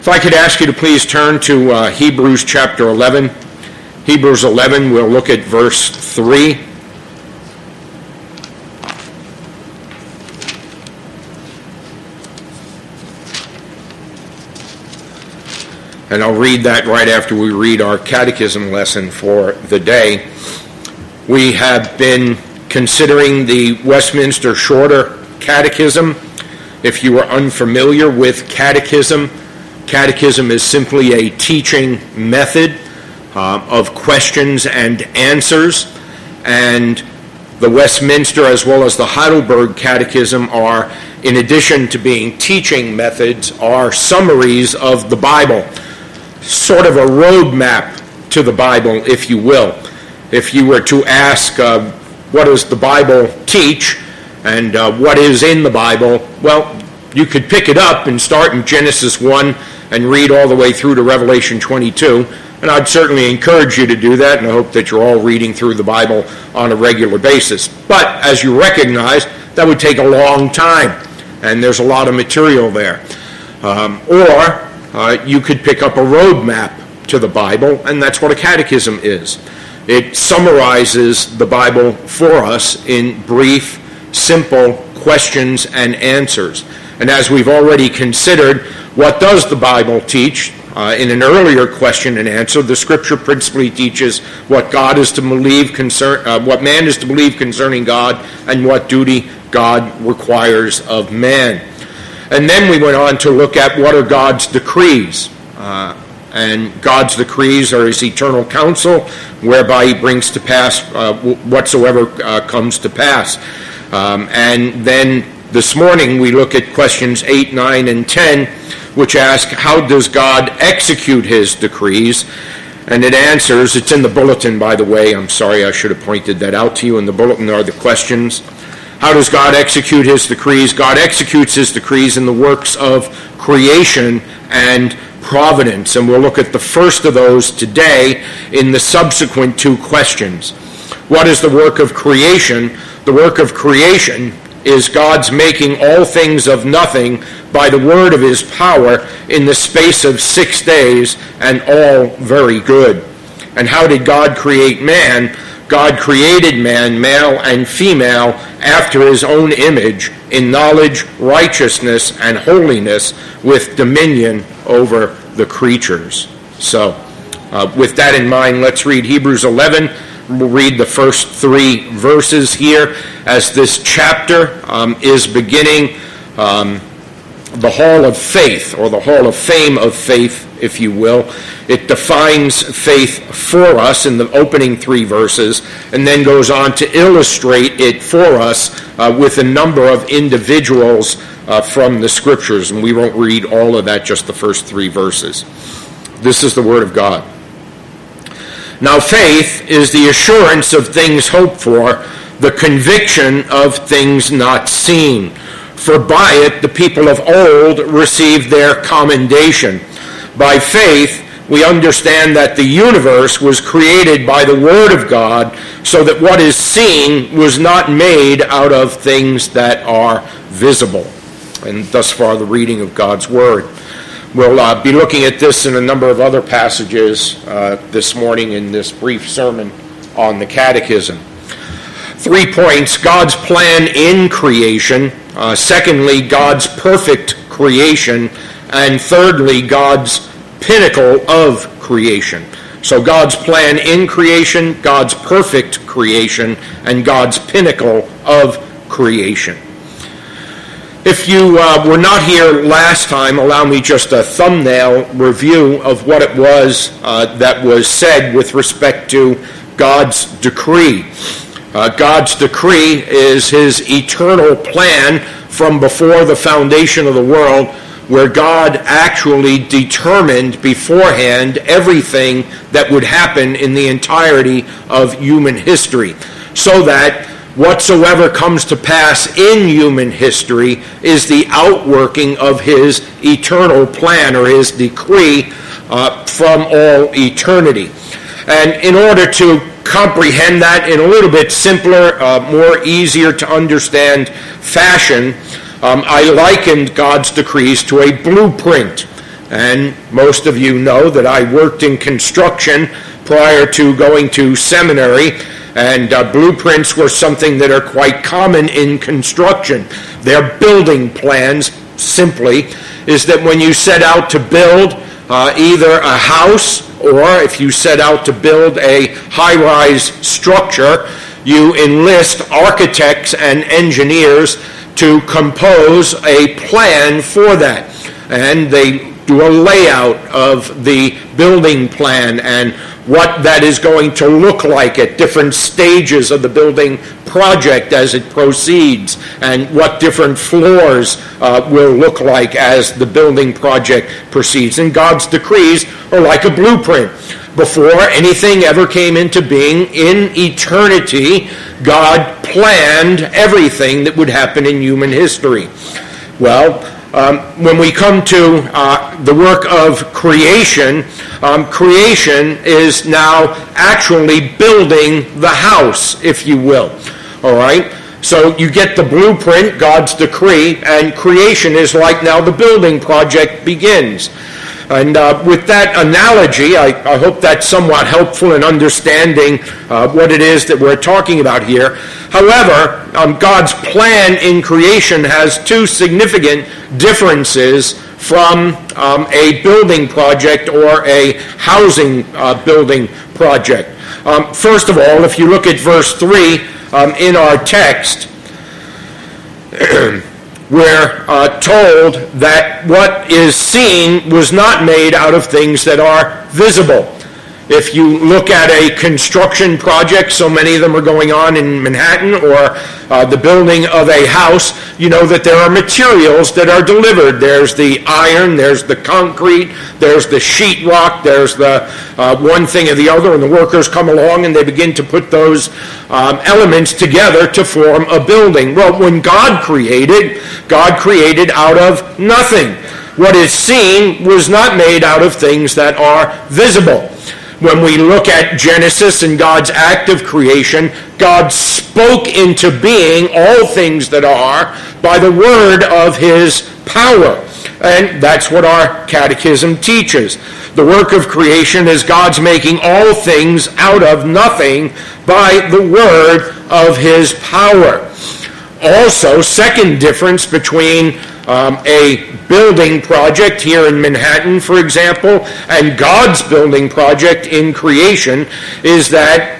If I could ask you to please turn to Hebrews chapter 11. Hebrews 11, we'll look at verse 3. And I'll read that right after we read our catechism lesson for the day. We have been considering the Westminster Shorter Catechism. If you are unfamiliar with catechism, catechism is simply a teaching method of questions and answers, and the Westminster as well as the Heidelberg Catechism are, in addition to being teaching methods, are summaries of the Bible, sort of a roadmap to the Bible, if you will. If you were to ask, what does the Bible teach, and what is in the Bible, well, you could pick it up and start in Genesis 1 and read all the way through to Revelation 22. And I'd certainly encourage you to do that, and I hope that you're all reading through the Bible on a regular basis. But as you recognize, that would take a long time, and there's a lot of material there. Or you could pick up a roadmap to the Bible, and that's what a catechism is. It summarizes the Bible for us in brief, simple questions and answers. And as we've already considered, what does the Bible teach? In an earlier question and answer, the Scripture principally teaches what God is to believe what man is to believe concerning God, and what duty God requires of man. And then we went on to look at what are God's decrees. And God's decrees are his eternal counsel, whereby he brings to pass whatsoever comes to pass. And then this morning we look at questions 8, 9, and 10, which ask, how does God execute his decrees? And it answers, it's in the bulletin, by the way. I'm sorry, I should have pointed that out to you. In the bulletin are the questions. How does God execute his decrees? God executes his decrees in the works of creation and providence. And we'll look at the first of those today in the subsequent two questions. What is the work of creation? The work of creation is God's making all things of nothing by the word of his power in the space of 6 days, and all very good. And how did God create man? God created man, male and female, after his own image, in knowledge, righteousness, and holiness, with dominion over the creatures. So, with that in mind, let's read Hebrews 11. We'll read the first 3 verses here as this chapter is beginning the Hall of Faith, or the Hall of Fame of Faith, if you will. It defines faith for us in the opening 3 verses, and then goes on to illustrate it for us with a number of individuals from the Scriptures. And we won't read all of that, just the first 3 verses. This is the Word of God. Now faith is the assurance of things hoped for, the conviction of things not seen. For by it the people of old received their commendation. By faith we understand that the universe was created by the Word of God, so that what is seen was not made out of things that are visible. And thus far the reading of God's Word. We'll be looking at this in a number of other passages this morning in this brief sermon on the Catechism. 3 points: God's plan in creation, secondly, God's perfect creation, and thirdly, God's pinnacle of creation. So God's plan in creation, God's perfect creation, and God's pinnacle of creation. If you were not here last time, allow me just a thumbnail review of what it was that was said with respect to God's decree. God's decree is his eternal plan from before the foundation of the world, where God actually determined beforehand everything that would happen in the entirety of human history, so that whatsoever comes to pass in human history is the outworking of his eternal plan, or his decree from all eternity. And in order to comprehend that in a little bit simpler, more easier to understand fashion, I likened God's decrees to a blueprint. And most of you know that I worked in construction prior to going to seminary, and blueprints were something that are quite common in construction. They're building plans, simply, is that when you set out to build either a house or if you set out to build a high-rise structure, you enlist architects and engineers to compose a plan for that. And they do a layout of the building plan and what that is going to look like at different stages of the building project as it proceeds, and what different floors will look like as the building project proceeds. And God's decrees are like a blueprint. Before anything ever came into being, in eternity, God planned everything that would happen in human history. Well, when we come to the work of creation, creation is now actually building the house, if you will. All right? So you get the blueprint, God's decree, and creation is like now the building project begins. And with that analogy, I hope that's somewhat helpful in understanding what it is that we're talking about here. However, God's plan in creation has two significant differences from a building project or a housing building project. First of all, if you look at verse 3 in our text, we're told that what is seen was not made out of things that are visible. If you look at a construction project, so many of them are going on in Manhattan, or the building of a house, you know that there are materials that are delivered. There's the iron, there's the concrete, there's the sheetrock, there's the one thing or the other, and the workers come along and they begin to put those elements together to form a building. Well, when God created out of nothing. What is seen was not made out of things that are visible. When we look at Genesis and God's act of creation, God spoke into being all things that are by the word of his power. And that's what our catechism teaches. The work of creation is God's making all things out of nothing by the word of his power. Also, second difference between a building project here in Manhattan, for example, and God's building project in creation is that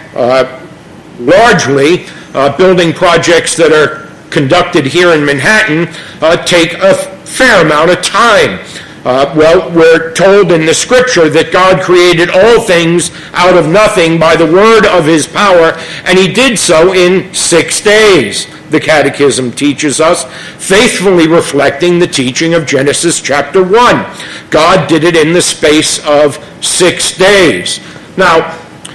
largely building projects that are conducted here in Manhattan take a fair amount of time. We're told in the scripture that God created all things out of nothing by the word of his power, and he did so in 6 days. The Catechism teaches us, faithfully reflecting the teaching of Genesis chapter 1. God did it in the space of 6 days. Now,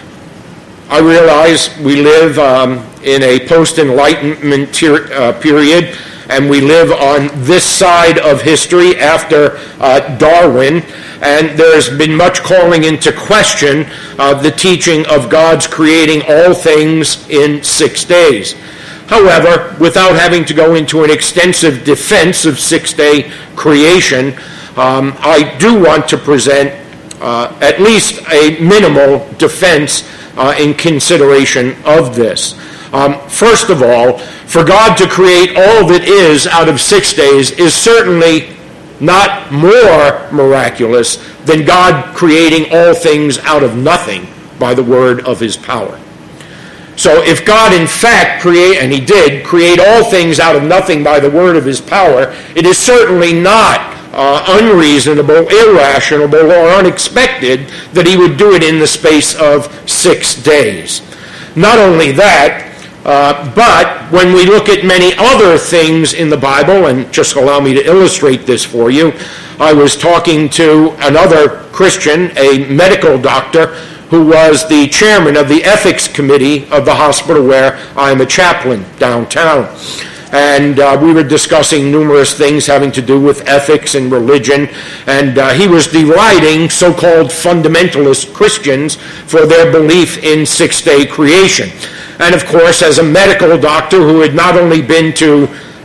I realize we live in a post-Enlightenment period, and we live on this side of history after Darwin, and there's been much calling into question the teaching of God's creating all things in 6 days. However, without having to go into an extensive defense of 6-day creation, I do want to present at least a minimal defense in consideration of this. First of all, for God to create all that is out of 6 days is certainly not more miraculous than God creating all things out of nothing by the word of his power. So if God in fact and he did, create all things out of nothing by the word of his power, it is certainly not unreasonable, irrational, or unexpected that he would do it in the space of 6 days. Not only that, but when we look at many other things in the Bible, and just allow me to illustrate this for you, I was talking to another Christian, a medical doctor, who was the chairman of the ethics committee of the hospital where I'm a chaplain downtown. And we were discussing numerous things having to do with ethics and religion, and he was deriding so-called fundamentalist Christians for their belief in 6-day creation. And of course, as a medical doctor who had not only been to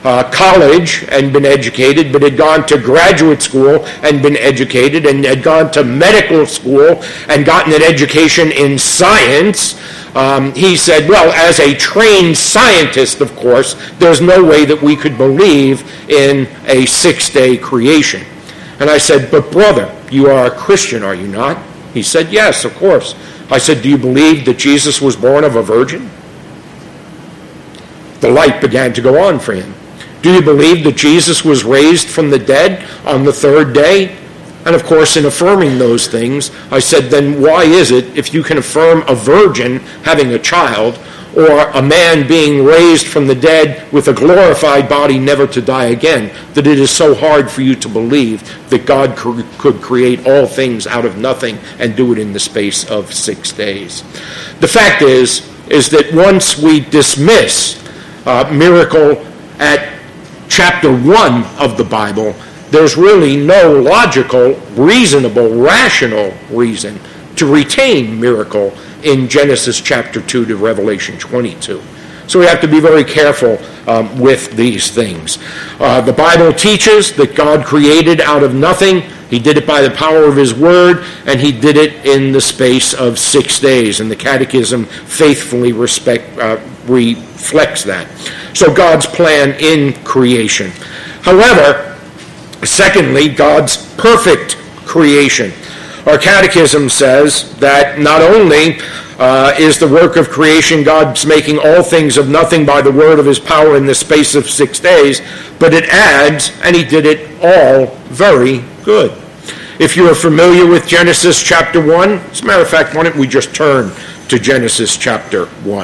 college and been educated, but had gone to graduate school and been educated, and had gone to medical school and gotten an education in science, he said, well, as a trained scientist, of course, there's no way that we could believe in a six-day creation. And I said, but brother, you are a Christian, are you not? He said, yes, of course. I said, do you believe that Jesus was born of a virgin? The light began to go on for him. Do you believe that Jesus was raised from the dead on the third day? And of course, in affirming those things, I said, then why is it, if you can affirm a virgin having a child, or a man being raised from the dead with a glorified body never to die again, that it is so hard for you to believe that God could create all things out of nothing and do it in the space of 6 days? The fact is that once we dismiss miracle at chapter 1 of the Bible, there's really no logical, reasonable, rational reason to retain miracle in Genesis chapter 2 to Revelation 22. So we have to be very careful with these things. The Bible teaches that God created out of nothing. He did it by the power of his word, and he did it in the space of 6 days. And the Catechism faithfully reflects that. So God's plan in creation. However, secondly, God's perfect creation. Our Catechism says that not only is the work of creation God's making all things of nothing by the word of his power in the space of 6 days, but it adds, and he did it all very good. If you are familiar with Genesis chapter 1, as a matter of fact, why don't we just turn to Genesis chapter 1.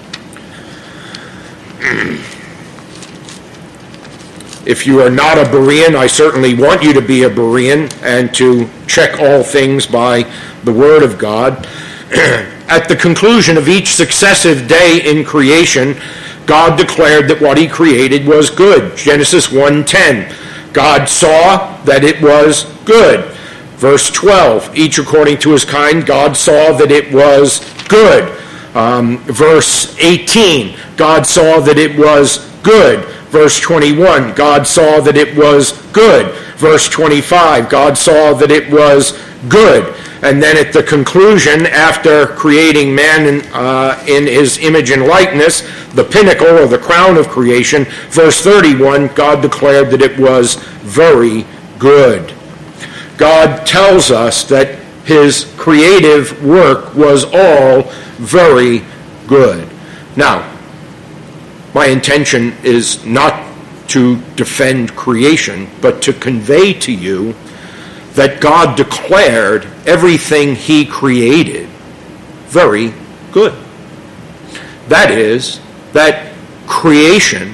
If you are not a Berean, I certainly want you to be a Berean and to check all things by the Word of God. At the conclusion of each successive day in creation, God declared that what he created was good. Genesis 1:10. God saw that it was good. Verse 12. Each according to his kind, God saw that it was good. Verse 18. God saw that it was good. Verse 21, God saw that it was good. Verse 25, God saw that it was good. And then at the conclusion, after creating man in his image and likeness, the pinnacle or the crown of creation, verse 31, God declared that it was very good. God tells us that his creative work was all very good. Now, my intention is not to defend creation, but to convey to you that God declared everything he created very good. That is, that creation,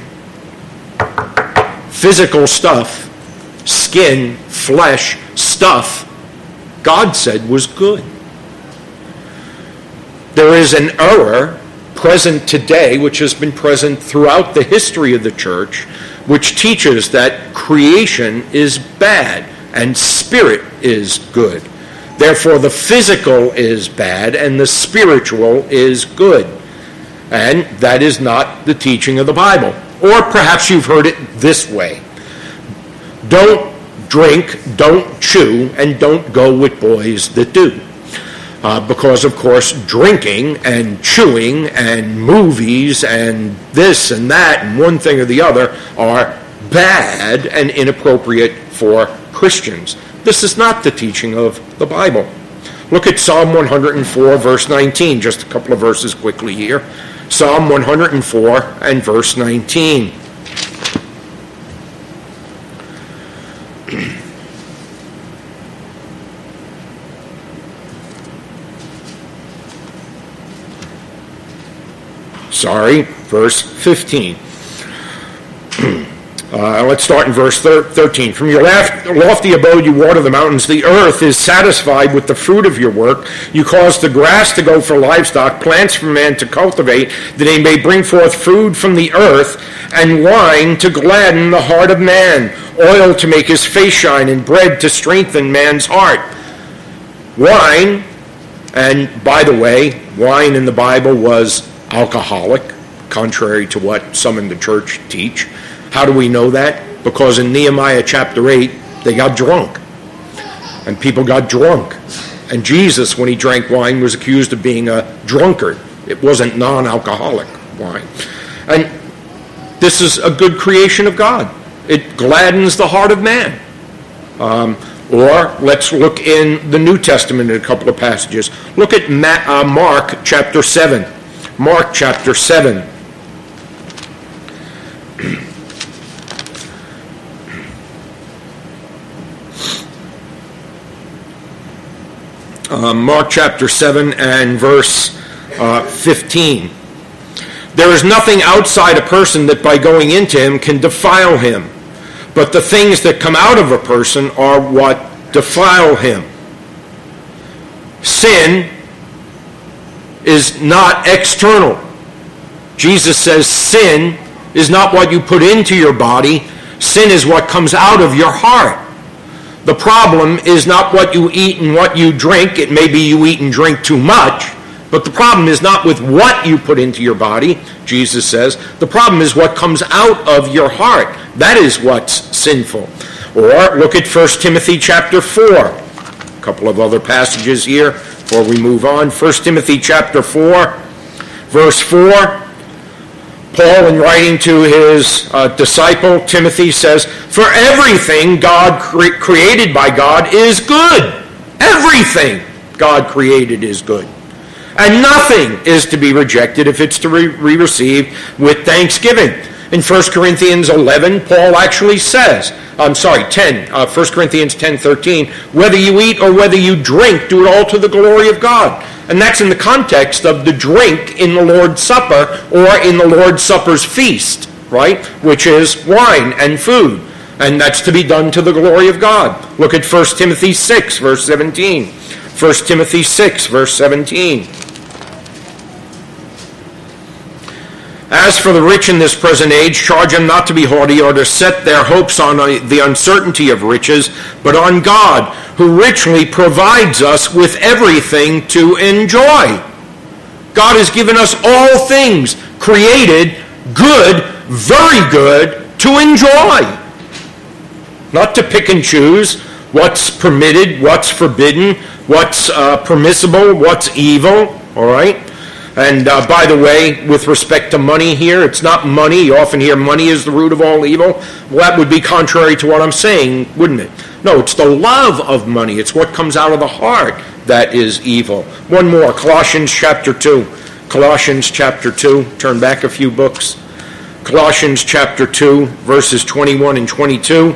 physical stuff, skin, flesh, stuff, God said was good. There is an error present today, which has been present throughout the history of the church, which teaches that creation is bad and spirit is good. Therefore, the physical is bad and the spiritual is good. And that is not the teaching of the Bible. Or perhaps you've heard it this way. Don't drink, don't chew, and don't go with boys that do. Because, of course, drinking and chewing and movies and this and that and one thing or the other are bad and inappropriate for Christians. This is not the teaching of the Bible. Look at Psalm 104, verse 19. Just a couple of verses quickly here. Psalm 104 and verse 19. Verse 15. Let's start in verse 13. From your lofty abode you water the mountains. The earth is satisfied with the fruit of your work. You cause the grass to go for livestock, plants for man to cultivate, that he may bring forth food from the earth, and wine to gladden the heart of man, oil to make his face shine, and bread to strengthen man's heart. Wine, and by the way, wine in the Bible was alcoholic, contrary to what some in the church teach. How do we know that? Because in Nehemiah chapter 8, they got drunk. And people got drunk. And Jesus, when he drank wine, was accused of being a drunkard. It wasn't non-alcoholic wine. And this is a good creation of God. It gladdens the heart of man. Or let's look in the New Testament in a couple of passages. Look at Mark chapter 7. Mark chapter 7. Mark chapter 7 and verse 15. There is nothing outside a person that by going into him can defile him, but the things that come out of a person are what defile him. Sin is not external. Jesus says sin is not what you put into your body. Sin is what comes out of your heart. The problem is not what you eat and what you drink. It may be you eat and drink too much, but the problem is not with what you put into your body, Jesus says. The problem is what comes out of your heart. That is what's sinful. Or look at 1 Timothy chapter 4. A couple of other passages here before we move on. 1 Timothy chapter 4, verse 4. Paul, in writing to his disciple Timothy, says, "For everything God created by God is good." Everything God created is good. And nothing is to be rejected if it's to be received with thanksgiving. In 1 Corinthians 11, Paul actually says, 1 Corinthians 10:13, "Whether you eat or whether you drink, do it all to the glory of God." And that's in the context of the drink in the Lord's Supper or in the Lord's Supper's feast, right? Which is wine and food. And that's to be done to the glory of God. Look at 1 Timothy 6, verse 17. 1 Timothy 6, verse 17. "As for the rich in this present age, charge them not to be haughty or to set their hopes on the uncertainty of riches, but on God, who richly provides us with everything to enjoy." God has given us all things created, good, very good, to enjoy. Not to pick and choose what's permitted, what's forbidden, what's permissible, what's evil, all right? And by the way, with respect to money here, it's not money. You often hear money is the root of all evil. Well, that would be contrary to what I'm saying, wouldn't it? No, it's the love of money. It's what comes out of the heart that is evil. One more, Colossians chapter 2. Colossians chapter 2. Turn back a few books. Colossians chapter 2, verses 21 and 22.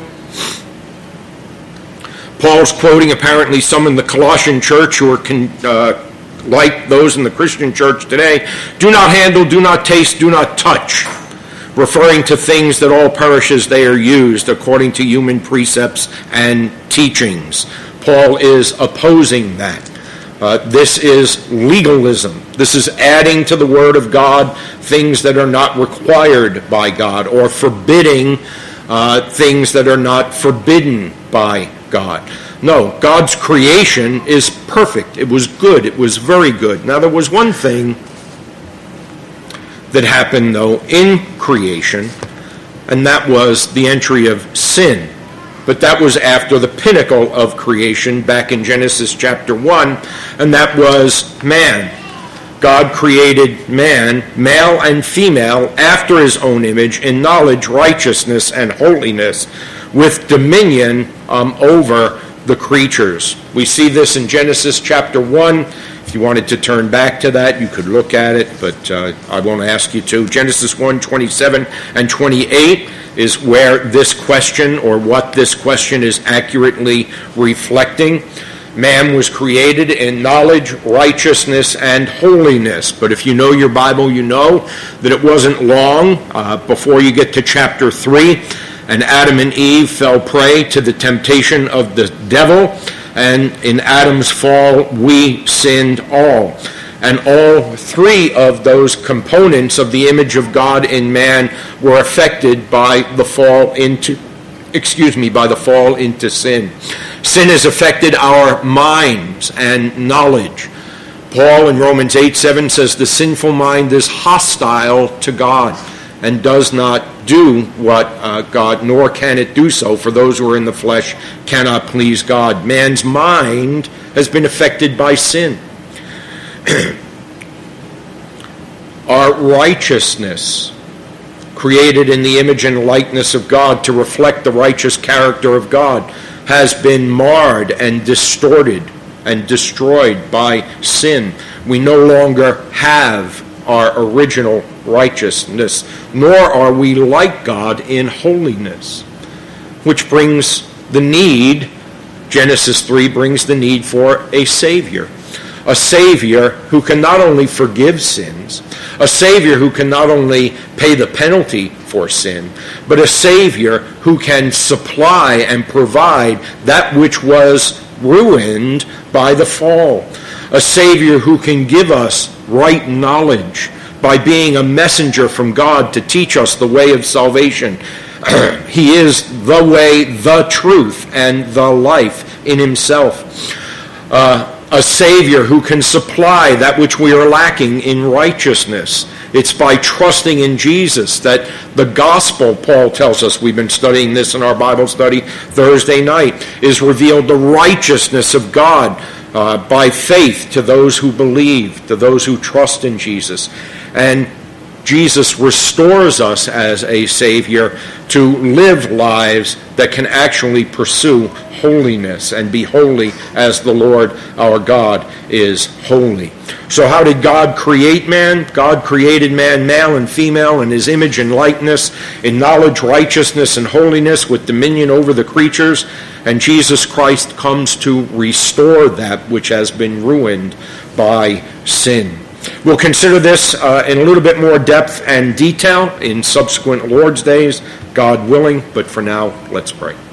Paul's quoting apparently some in the Colossian church who are like those in the Christian church today. "Do not handle, do not taste, do not touch," referring to things that all perish as they are used according to human precepts and teachings. Paul is opposing that. This is legalism. This is adding to the Word of God things that are not required by God, or forbidding things that are not forbidden by God. No, God's creation is perfect. It was good. It was very good. Now, there was one thing that happened, though, in creation, and that was the entry of sin. But that was after the pinnacle of creation back in Genesis chapter 1, and that was man. God created man, male and female, after his own image, in knowledge, righteousness, and holiness, with dominion over the creatures. We see this in Genesis chapter 1. If you wanted to turn back to that, you could look at it, but I won't ask you to. Genesis 1, 27 and 28 is where this question, or what this question is accurately reflecting. Man was created in knowledge, righteousness, and holiness. But if you know your Bible, you know that it wasn't long before you get to chapter 3, and Adam and Eve fell prey to the temptation of the devil, and in Adam's fall, we sinned all. And all three of those components of the image of God in man were affected by the fall into sin. Sin has affected our minds and knowledge. Paul in Romans 8:7 says the sinful mind is hostile to God. and does not do what God, nor can it do so, for those who are in the flesh cannot please God. Man's mind has been affected by sin. Our righteousness, created in the image and likeness of God to reflect the righteous character of God, has been marred and distorted and destroyed by sin. We no longer have our original righteousness, nor are we like God in holiness, which brings the need, Genesis 3 brings the need for a Savior. A Savior who can not only forgive sins, a Savior who can not only pay the penalty for sin, but a Savior who can supply and provide that which was ruined by the fall. A Savior who can give us right knowledge by being a messenger from God to teach us the way of salvation. He is the way, the truth, and the life in himself. A Savior who can supply that which we are lacking in righteousness. It's by trusting in Jesus that the gospel, Paul tells us, we've been studying this in our Bible study Thursday night, is revealed the righteousness of God by faith to those who believe, to those who trust in Jesus. And Jesus restores us as a Savior to live lives that can actually pursue holiness and be holy as the Lord our God is holy. So how did God create man? God created man, male and female, in his image and likeness, in knowledge, righteousness, and holiness, with dominion over the creatures. And Jesus Christ comes to restore that which has been ruined by sin. We'll consider this in a little bit more depth and detail in subsequent Lord's days, God willing, but for now, let's pray.